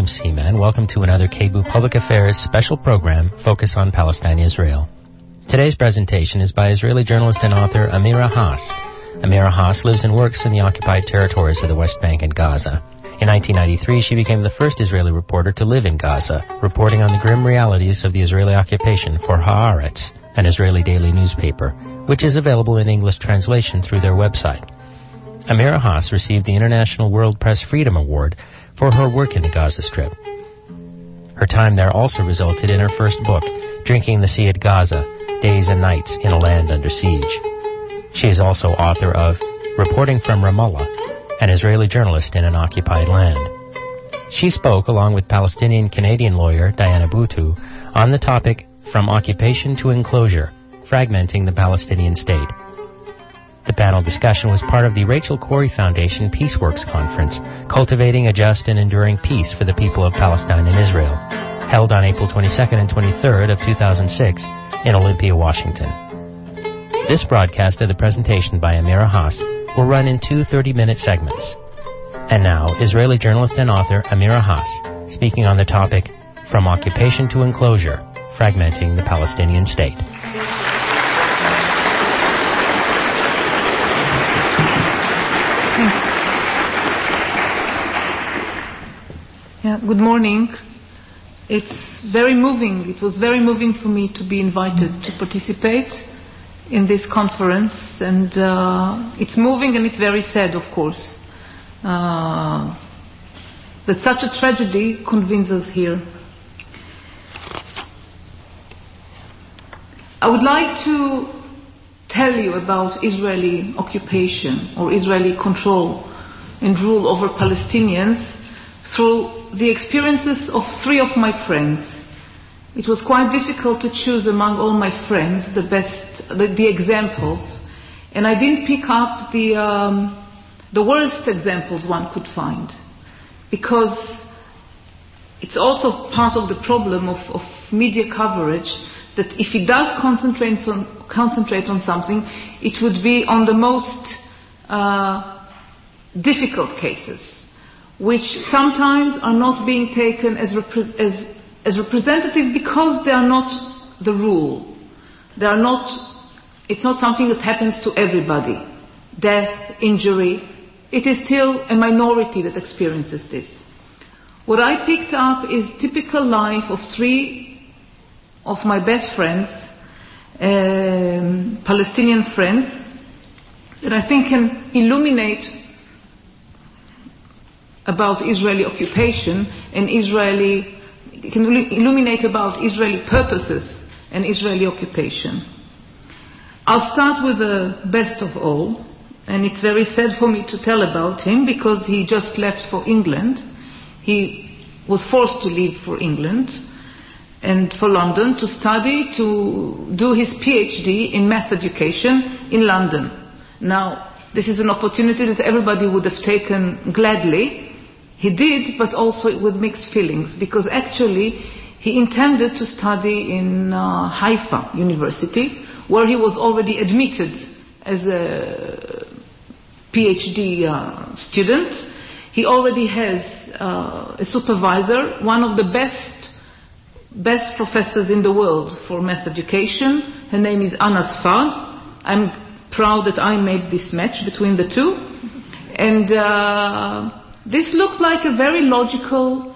Seaman. Welcome to another KBOO Public Affairs special program focused on Palestine-Israel. Today's presentation is by Israeli journalist and author Amira Haas. Amira Haas lives and works in the occupied territories of the West Bank and Gaza. In 1993, she became the first Israeli reporter to live in Gaza, reporting on the grim realities of the Israeli occupation for Haaretz, an Israeli daily newspaper, which is available in English translation through their website. Amira Haas received the International World Press Freedom Award for her work in the Gaza Strip. Her time there also resulted in her first book, Drinking the Sea at Gaza, Days and Nights in a Land Under Siege. She is also author of Reporting from Ramallah, an Israeli journalist in an occupied land. She spoke, along with Palestinian-Canadian lawyer Diana Boutou, on the topic From Occupation to Enclosure, Fragmenting the Palestinian State. The panel discussion was part of the Rachel Corrie Foundation Peaceworks Conference, Cultivating a Just and Enduring Peace for the People of Palestine and Israel, held on April 22nd and 23rd of 2006 in Olympia, Washington. This broadcast of the presentation by Amira Haas will run in two 30-minute segments. And now, Israeli journalist and author Amira Haas, speaking on the topic From Occupation to Enclosure, Fragmenting the Palestinian State. Good morning. It's very moving. It was very moving for me to be invited to participate in this conference, and it's moving and it's very sad, of course, that such a tragedy convenes us here. I would like to tell you about Israeli occupation or Israeli control and rule over Palestinians through the experiences of three of my friends. It was quite difficult to choose among all my friends the examples, and I didn't pick up the worst examples one could find, because it's also part of the problem of media coverage, that if it does concentrate on something, it would be on the most difficult cases, which sometimes are not being taken as representative because they are not the rule. It's not something that happens to everybody. Death, injury, it is still a minority that experiences this. What I picked up is typical life of three of my best friends, Palestinian friends, that I think can illuminate about Israeli occupation and can illuminate about Israeli purposes and Israeli occupation. I'll start with the best of all, and it's very sad for me to tell about him because he just left for England. He was forced to leave for England and for London to study, to do his PhD in math education in London. Now, this is an opportunity that everybody would have taken gladly. He did, but also with mixed feelings, because actually he intended to study in Haifa University, where he was already admitted as a PhD student. He already has a supervisor, one of the best professors in the world for math education. Her name is Anna Sfard. I'm proud that I made this match between the two. And this looked like a very logical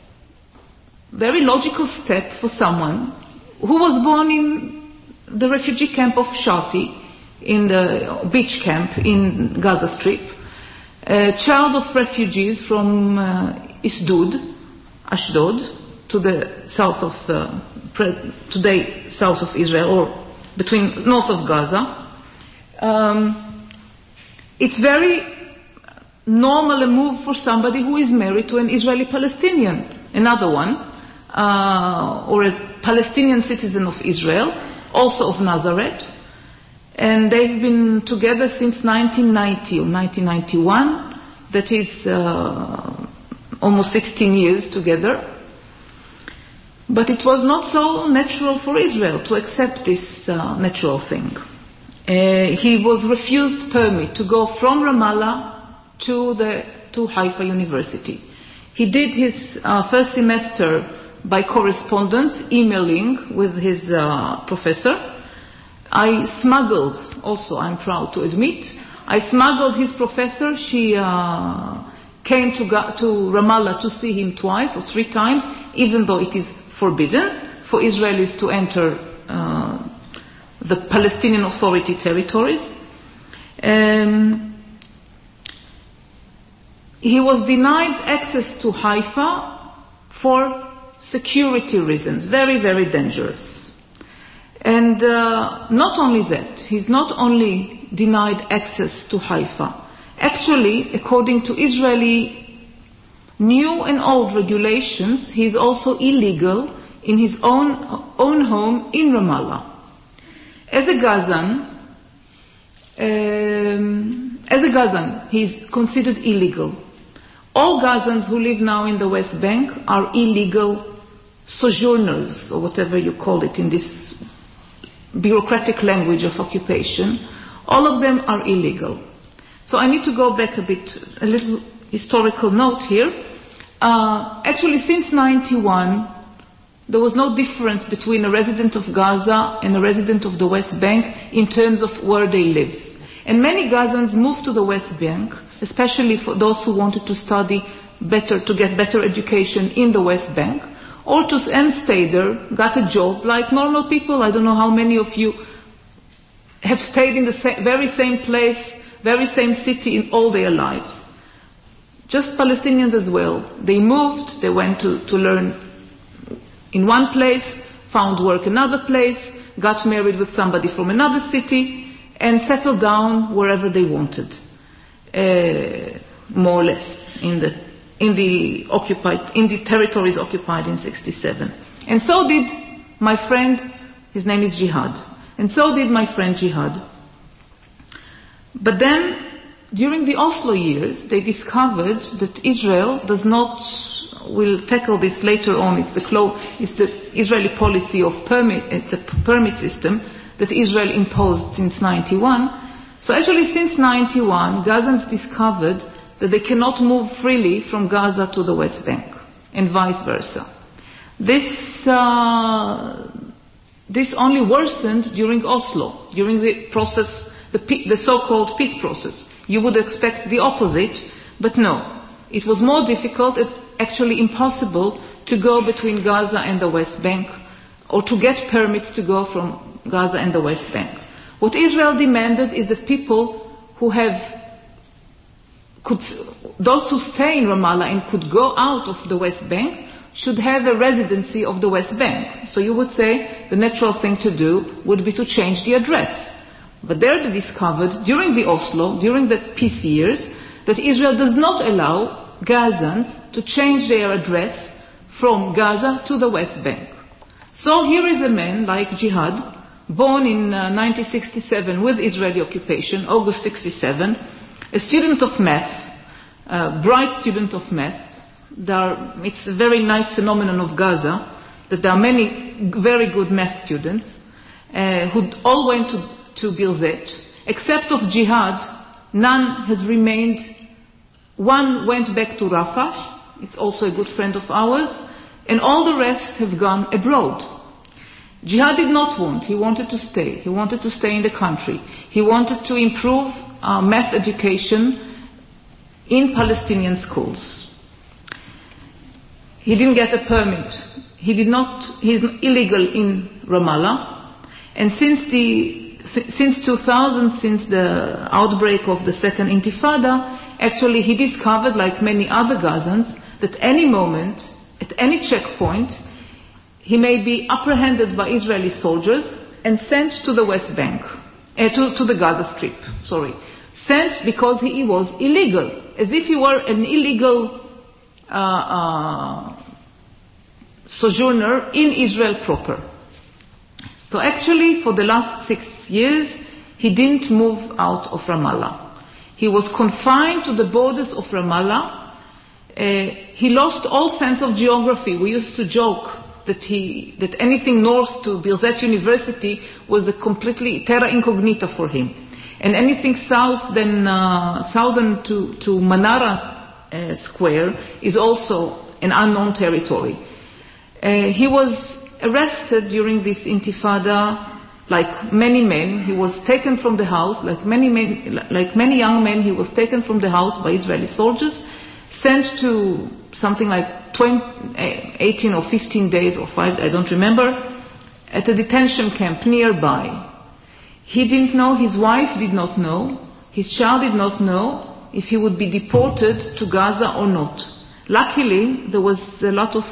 step for someone who was born in the refugee camp of Shati, in the beach camp in Gaza Strip, a child of refugees from Ashdod, to the south of today south of Israel, or between north of Gaza. It's very normal a move for somebody who is married to an Israeli Palestinian, another one, or a Palestinian citizen of Israel, also of Nazareth, and they've been together since 1990 or 1991. That is almost 16 years together. But it was not so natural for Israel to accept this natural thing. He was refused permit to go from Ramallah to Haifa University. He did his first semester by correspondence, emailing with his professor. I smuggled, also I'm proud to admit, I smuggled his professor. She came to Ramallah to see him twice or 3 times, even though it is forbidden for Israelis to enter the Palestinian Authority territories. He was denied access to Haifa for security reasons, very, very dangerous. And not only that, he's not only denied access to Haifa. Actually, according to Israeli new and old regulations, he's also illegal in his own home in Ramallah. As a Gazan, he's considered illegal. All Gazans who live now in the West Bank are illegal sojourners, or whatever you call it in this bureaucratic language of occupation. All of them are illegal. So I need to go back a little historical note here. Actually, since 91, there was no difference between a resident of Gaza and a resident of the West Bank in terms of where they live. And many Gazans moved to the West Bank, especially for those who wanted to study better, to get better education in the West Bank, or to stay there, got a job like normal people. I don't know how many of you have stayed in the very same place, very same city in all their lives. Just Palestinians as well. They moved, they went to learn in one place, found work in another place, got married with somebody from another city, and settled down wherever they wanted, more or less, in the territories occupied in 1967. And so did my friend, his name is Jihad. And so did my friend Jihad. But then, during the Oslo years, they discovered that Israel does not, we'll tackle this later on, it's the Israeli policy of permit, it's a permit system that Israel imposed since 91. So actually since 91, Gazans discovered that they cannot move freely from Gaza to the West Bank, and vice versa. This only worsened during Oslo, during the process, the so-called peace process. You would expect the opposite, but no. It was more difficult, actually impossible, to go between Gaza and the West Bank, or to get permits to go from Gaza and the West Bank. What Israel demanded is that people those who stay in Ramallah and could go out of the West Bank should have a residency of the West Bank. So you would say the natural thing to do would be to change the address. But there they discovered, during the Oslo, during the peace years, that Israel does not allow Gazans to change their address from Gaza to the West Bank. So here is a man like Jihad, born in 1967 with Israeli occupation, August 67, a student of math, a bright student of math. It's a very nice phenomenon of Gaza that there are many very good math students who all went to Birzeit. Except of Jihad, none has remained. One went back to Rafah, it's also a good friend of ours, and all the rest have gone abroad. Jihad did not want, he wanted to stay. He wanted to stay in the country. He wanted to improve math education in Palestinian schools. He didn't get a permit. He's illegal in Ramallah. And since 2000, since the outbreak of the Second Intifada, actually he discovered, like many other Gazans, that any moment, at any checkpoint, he may be apprehended by Israeli soldiers and sent to the West Bank, to the Gaza Strip, Sent because he was illegal, as if he were an illegal sojourner in Israel proper. So actually, for the last 6 years, he didn't move out of Ramallah. He was confined to the borders of Ramallah. He lost all sense of geography. We used to joke that anything north to Birzeit University was a completely terra incognita for him. And anything southern to Manara Square is also an unknown territory. He was arrested during this intifada, like many men. He was taken from the house, like many young men. He was taken from the house by Israeli soldiers, sent to something like 18 or 15 days or 5, I don't remember, at a detention camp nearby. He didn't know, his wife did not know, his child did not know if he would be deported to Gaza or not. Luckily, there was a lot of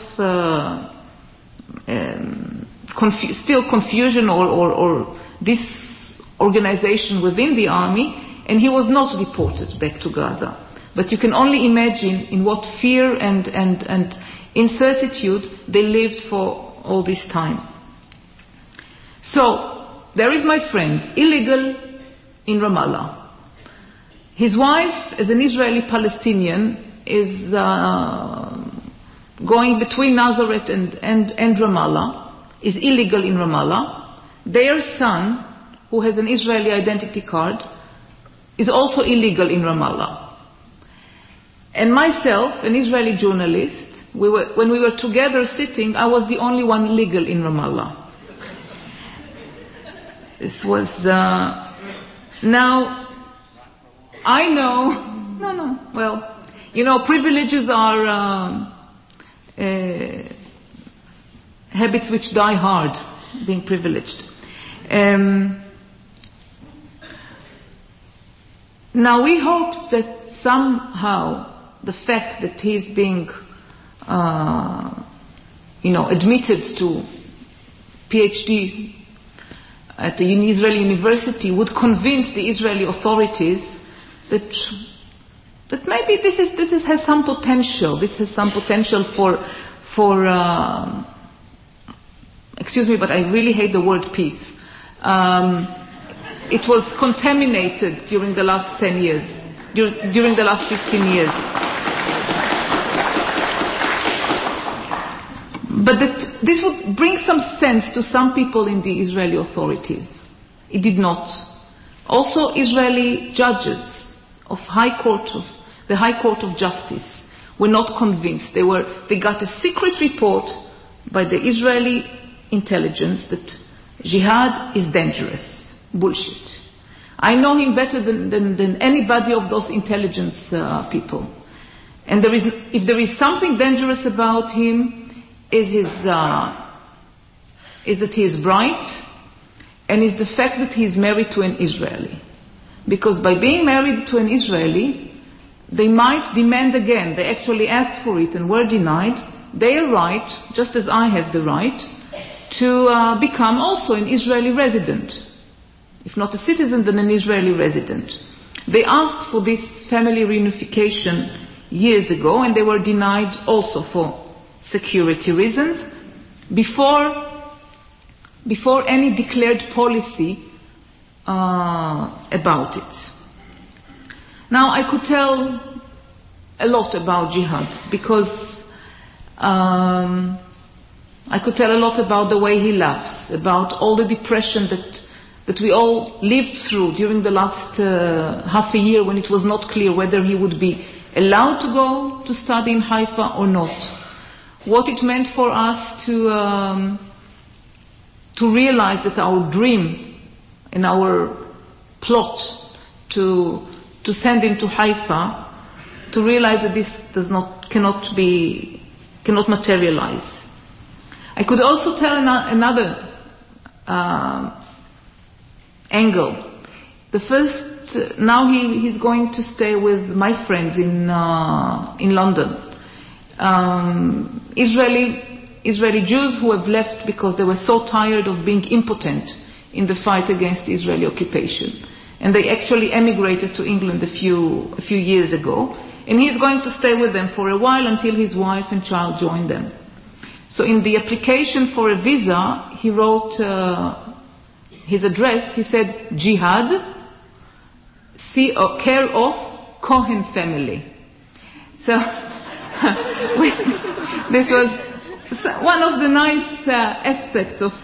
still confusion or disorganization within the army, and he was not deported back to Gaza. But you can only imagine in what fear and incertitude they lived for all this time. So, there is my friend, illegal in Ramallah. His wife, as an Israeli Palestinian, is going between Nazareth and Ramallah, is illegal in Ramallah. Their son, who has an Israeli identity card, is also illegal in Ramallah. And myself, an Israeli journalist, when we were together sitting, I was the only one legal in Ramallah. This was, now, I know, well, you know, privileges are habits which die hard, being privileged. Now we hoped that somehow the fact that he's being, admitted to PhD at an Israeli university would convince the Israeli authorities that maybe this has some potential. This has some potential for excuse me, but I really hate the word peace. It was contaminated during the last 10 years, during the last 15 years. But this would bring some sense to some people in the Israeli authorities. It did not. Also, Israeli judges of the High Court of Justice were not convinced. They got a secret report by the Israeli intelligence that jihad is dangerous. Bullshit. I know him better than anybody of those intelligence people. And if there is something dangerous about him, is that he is bright, and is the fact that he is married to an Israeli. Because by being married to an Israeli, they might demand again. They actually asked for it and were denied their right, just as I have the right, to become also an Israeli resident. If not a citizen, then an Israeli resident. They asked for this family reunification years ago, and they were denied also for security reasons, before any declared policy about it. Now, I could tell a lot about jihad, because I could tell a lot about the way he laughs, about all the depression that we all lived through during the last half a year, when it was not clear whether he would be allowed to go to study in Haifa or not. What it meant for us to realize that our dream and our plot to send him to Haifa, to realize that this cannot materialize. I could also tell another angle. The first, now he's going to stay with my friends in London. Israeli Jews who have left because they were so tired of being impotent in the fight against Israeli occupation. And they actually emigrated to England a few years ago. And he's going to stay with them for a while until his wife and child join them. So in the application for a visa, he wrote his address. He said, Jihad, care of Cohen family. So this was one of the nice aspects of...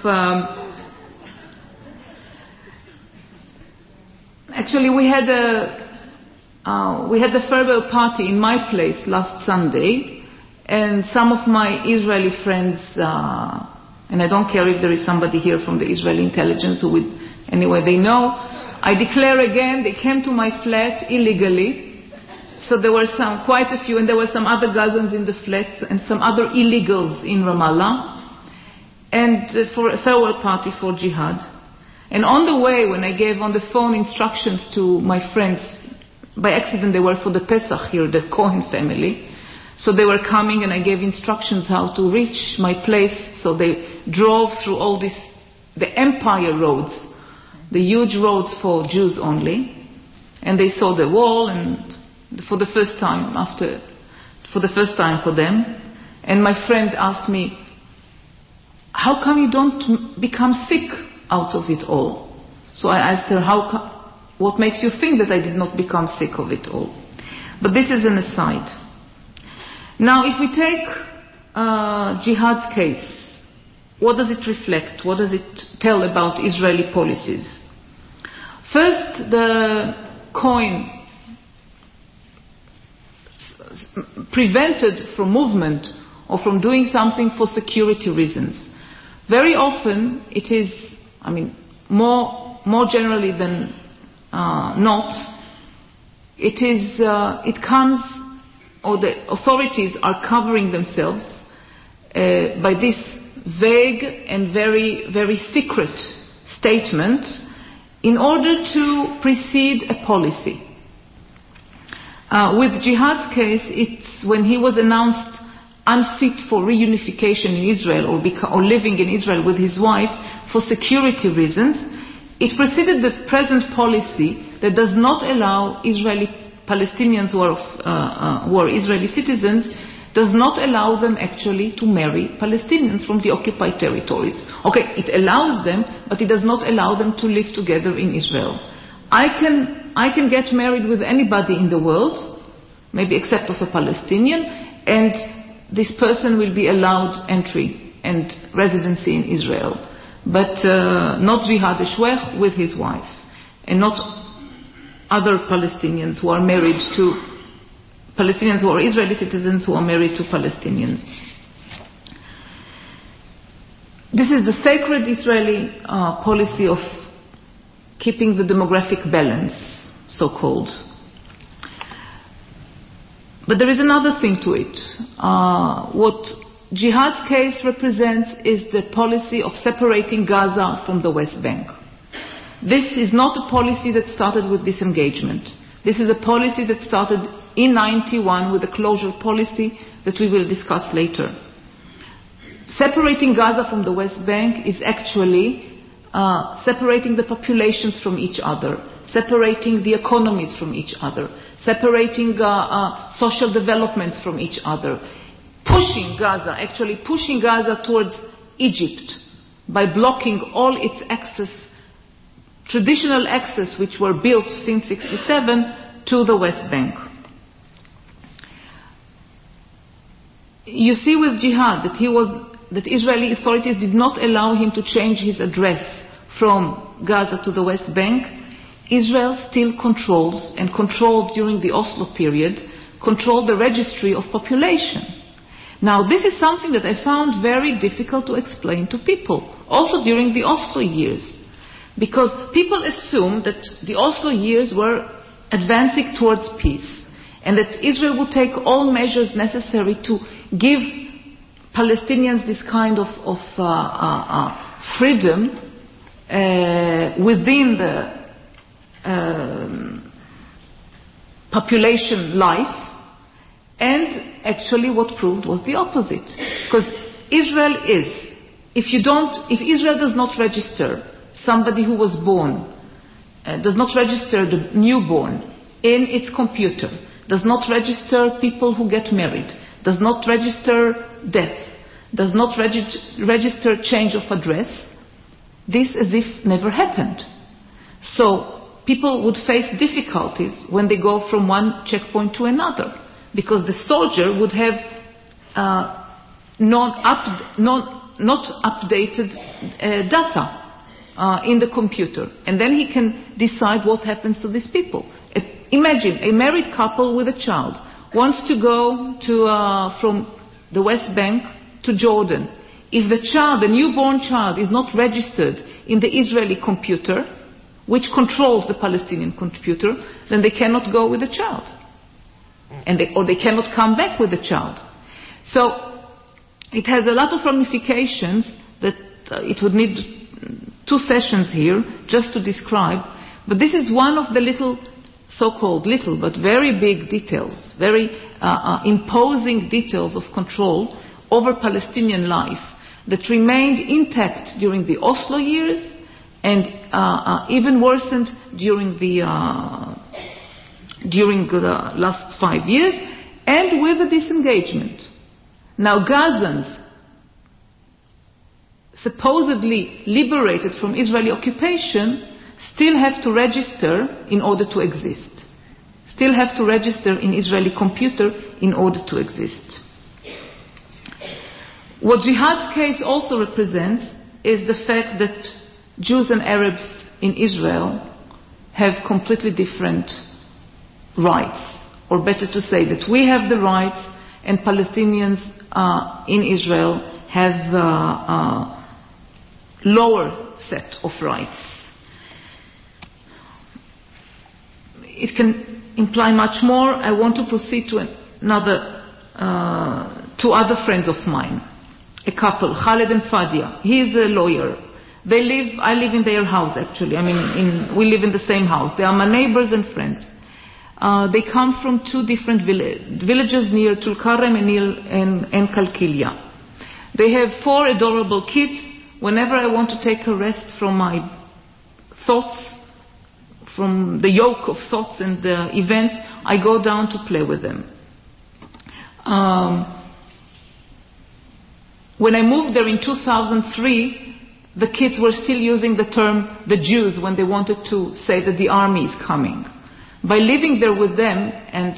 actually, we had we had the farewell party in my place last Sunday, and some of my Israeli friends, and I don't care if there is somebody here from the Israeli intelligence who would, anyway, they know, I declare again, they came to my flat illegally. So there were quite a few, and there were some other Gazans in the flats and some other illegals in Ramallah, and for a farewell party for jihad. And on the way, when I gave on the phone instructions to my friends, by accident they were for the Pesach here, the Cohen family, so they were coming and I gave instructions how to reach my place. So they drove through all the empire roads, the huge roads for Jews only, and they saw the wall, and for the first time for them. And my friend asked me, how come you don't become sick out of it all? So I asked her, what makes you think that I did not become sick of it all? But this is an aside. Now, if we take jihad's case, what does it reflect? What does it tell about Israeli policies? First, the Cohen prevented from movement or from doing something for security reasons. Very often it is, more generally than not, it comes, or the authorities are covering themselves by this vague and very, very secret statement in order to precede a policy. With Jihad's case, it's when he was announced unfit for reunification in Israel or living in Israel with his wife for security reasons, it preceded the present policy that does not allow Israeli Palestinians who are Israeli citizens, does not allow them actually to marry Palestinians from the occupied territories. Okay, it allows them, but it does not allow them to live together in Israel. I can get married with anybody in the world, maybe except of a Palestinian, and this person will be allowed entry and residency in Israel. But not Jihad Eshwech with his wife, and not other Palestinians who are married to Palestinians who are Israeli citizens who are married to Palestinians. This is the sacred Israeli policy of keeping the demographic balance, so-called. But there is another thing to it. What Jihad's case represents is the policy of separating Gaza from the West Bank. This is not a policy that started with disengagement. This is a policy that started in 1991 with the closure policy that we will discuss later. Separating Gaza from the West Bank is actually separating the populations from each other, separating the economies from each other, separating social developments from each other, pushing Gaza towards Egypt by blocking all its traditional access which were built since 1967 to the West Bank. You see with Jihad that Israeli authorities did not allow him to change his address from Gaza to the West Bank. Israel still controls, and controlled during the Oslo period, controlled the registry of population. Now this is something that I found very difficult to explain to people, also during the Oslo years. Because people assumed that the Oslo years were advancing towards peace, and that Israel would take all measures necessary to give Palestinians this kind of freedom within the population life, and actually what proved was the opposite. Because Israel is, if Israel does not register somebody who was born, does not register the newborn in its computer, does not register people who get married, does not register death, does not register change of address, this as if never happened. So people would face difficulties when they go from one checkpoint to another, because the soldier would have not updated data in the computer, and then he can decide what happens to these people. Imagine a married couple with a child wants to go from the West Bank to Jordan. If the newborn child, is not registered in the Israeli computer, which controls the Palestinian computer, then they cannot go with the child. Or they cannot come back with the child. So it has a lot of ramifications that it would need 2 sessions here just to describe. But this is one of the so-called little, but very big details, very imposing details of control over Palestinian life that remained intact during the Oslo years and even worsened during the last 5 years, and with the disengagement. Now Gazans, supposedly liberated from Israeli occupation, still have to register in order to exist. Still have to register in Israeli computer in order to exist. What Jihad's case also represents is the fact that Jews and Arabs in Israel have completely different rights. Or better to say that we have the rights and Palestinians in Israel have a lower set of rights. It can imply much more. I want to proceed to two other friends of mine. A couple, Khaled and Fadia. He is a lawyer. I live in their house actually. We live in the same house. They are my neighbors and friends. They come from 2 different villages near Tulkarem and Kalkilia. They have 4 adorable kids. Whenever I want to take a rest from my thoughts, from the yoke of thoughts and events, I go down to play with them. When I moved there in 2003, the kids were still using the term the Jews when they wanted to say that the army is coming. By living there with them and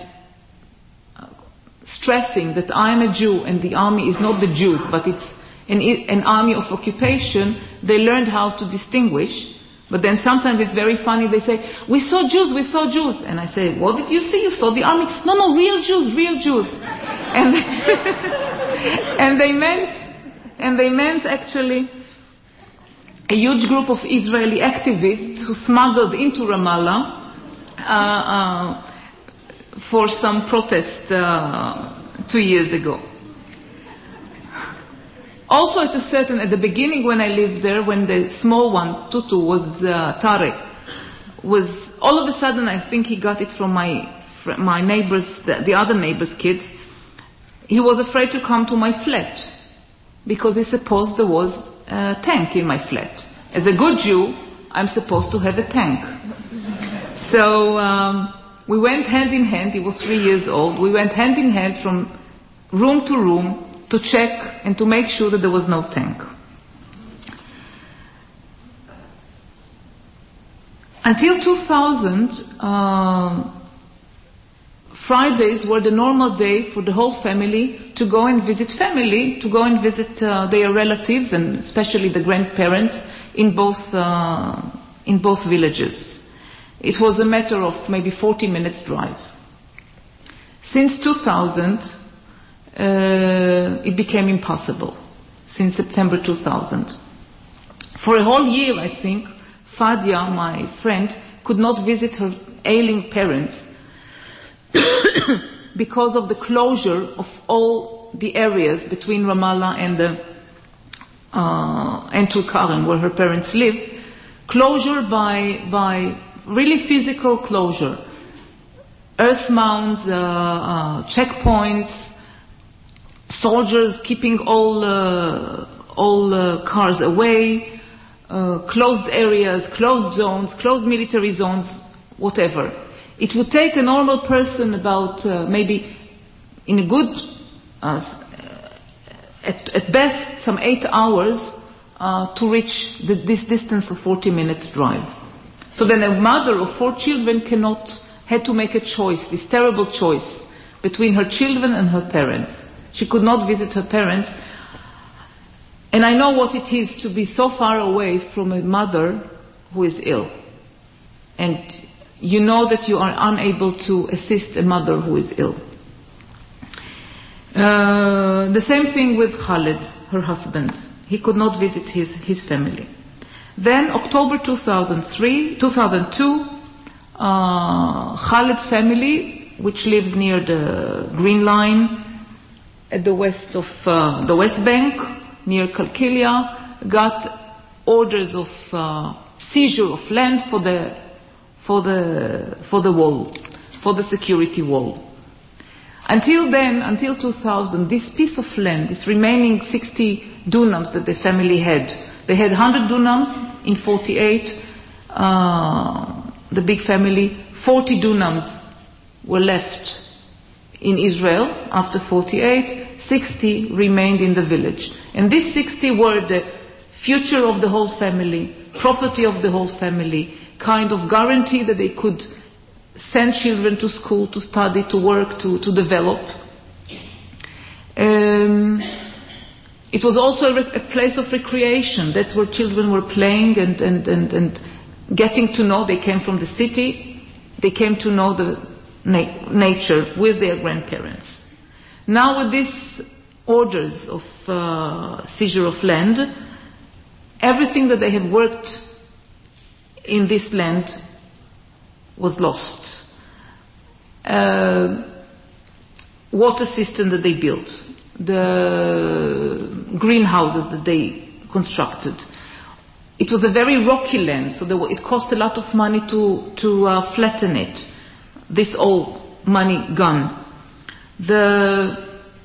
stressing that I am a Jew and the army is not the Jews, but it's an army of occupation, they learned how to distinguish. But then sometimes it's very funny, they say, we saw Jews. And I say, what did you see? You saw the army? No, real Jews. And they meant actually a huge group of Israeli activists who smuggled into Ramallah for some protest 2 years ago. Also at the beginning when I lived there, when the small one, Tutu, was Tarek, was all of a sudden, I think he got it from my neighbors, the other neighbors' kids, he was afraid to come to my flat because he supposed there was a tank in my flat. As a good Jew, I'm supposed to have a tank. So we went hand in hand. He was 3 years old. We went hand in hand from room to room to check and to make sure that there was no tank. Until 2000, Fridays were the normal day for the whole family to go and visit their relatives and especially the grandparents in both villages. It was a matter of maybe 40 minutes drive. Since 2000, it became impossible. Since September 2000. For a whole year, I think, Fadia, my friend, could not visit her ailing parents because of the closure of all the areas between Ramallah and Tulkarem, where her parents live. Closure by really physical closure. Earth mounds, checkpoints, soldiers keeping all cars away, closed areas, closed zones, closed military zones, whatever. It would take a normal person about maybe in a good, at best, some 8 hours to reach this distance of 40 minutes drive. So then a mother of 4 children had to make a choice, this terrible choice, between her children and her parents. She could not visit her parents. And I know what it is to be so far away from a mother who is ill. And you know that you are unable to assist a mother who is ill. The same thing with Khalid, her husband. He could not visit his family. Then October 2002, Khalid's family, which lives near the Green Line at the west of the West Bank, near Kalkilia, got orders of seizure of land for the wall, for the security wall. Until then, until 2000, this piece of land, this remaining 60 dunams that the family had, they had 100 dunams in 48, the big family, 40 dunams were left in Israel after 48, 60 remained in the village. And these 60 were the future of the whole family, property of the whole family, kind of guarantee that they could send children to school, to study, to work, to develop. It was also a place of recreation. That's where children were playing and getting to know. They came from the city. They came to know the nature with their grandparents. Now with these orders of seizure of land, everything that they had worked in this land was lost. Water system that they built, the greenhouses that they constructed. It was a very rocky land, so it cost a lot of money to flatten it. This all money gone. The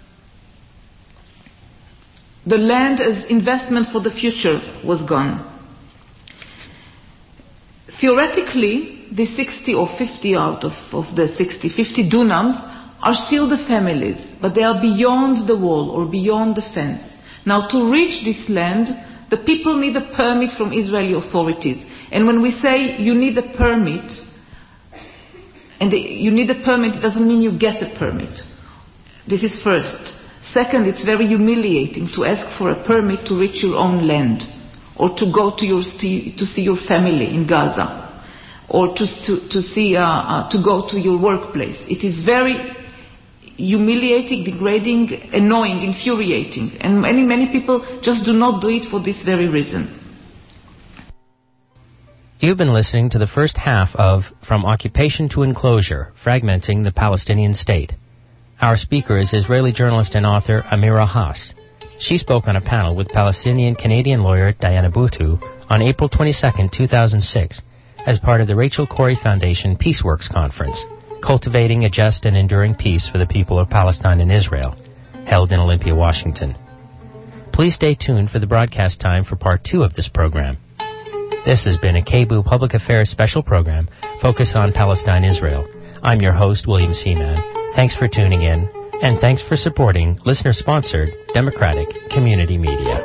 land as investment for the future was gone. Theoretically, the 60 or 50 out of the 50 dunams are still the families, but they are beyond the wall or beyond the fence. Now, to reach this land, the people need a permit from Israeli authorities. And when we say you need a permit, it doesn't mean you get a permit. This is first. Second, it's very humiliating to ask for a permit to reach your own land, or to go to see your family in Gaza, or to go to your workplace. It is very humiliating, degrading, annoying, infuriating, and many people just do not do it for this very reason. You've been listening to the first half of From Occupation to Enclosure, Fragmenting the Palestinian State. Our speaker is Israeli journalist and author Amira Haas. She spoke on a panel with Palestinian-Canadian lawyer Diana Boutou on April 22, 2006, as part of the Rachel Corrie Foundation Peaceworks Conference, Cultivating a Just and Enduring Peace for the People of Palestine and Israel, held in Olympia, Washington. Please stay tuned for the broadcast time for Part 2 of this program. This has been a KBOO Public Affairs special program focused on Palestine-Israel. I'm your host, William Seaman. Thanks for tuning in, and thanks for supporting listener-sponsored, democratic community media.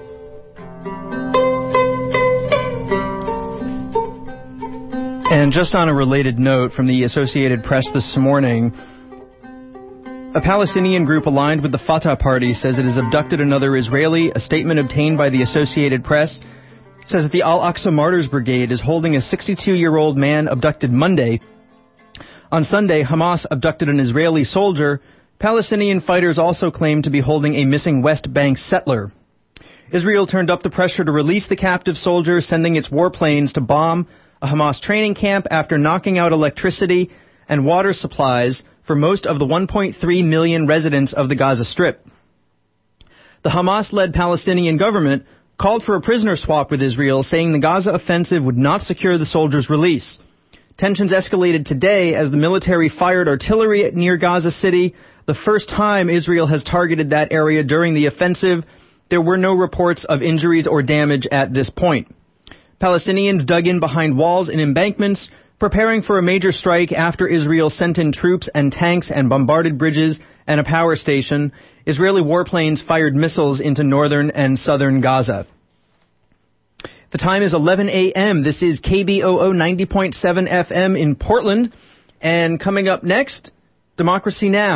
And just on a related note from the Associated Press this morning, a Palestinian group aligned with the Fatah party says it has abducted another Israeli. A statement obtained by the Associated Press says that the Al-Aqsa Martyrs Brigade is holding a 62-year-old man abducted Monday. On Sunday, Hamas abducted an Israeli soldier. Palestinian fighters also claim to be holding a missing West Bank settler. Israel turned up the pressure to release the captive soldier, sending its warplanes to bomb a Hamas training camp after knocking out electricity and water supplies for most of the 1.3 million residents of the Gaza Strip. The Hamas-led Palestinian government called for a prisoner swap with Israel, saying the Gaza offensive would not secure the soldiers' release. Tensions escalated today as the military fired artillery near Gaza City, the first time Israel has targeted that area during the offensive. There were no reports of injuries or damage at this point. Palestinians dug in behind walls and embankments, preparing for a major strike after Israel sent in troops and tanks and bombarded bridges and a power station. Israeli warplanes fired missiles into northern and southern Gaza. The time is 11 a.m. This is KBOO 90.7 FM in Portland. And coming up next, Democracy Now!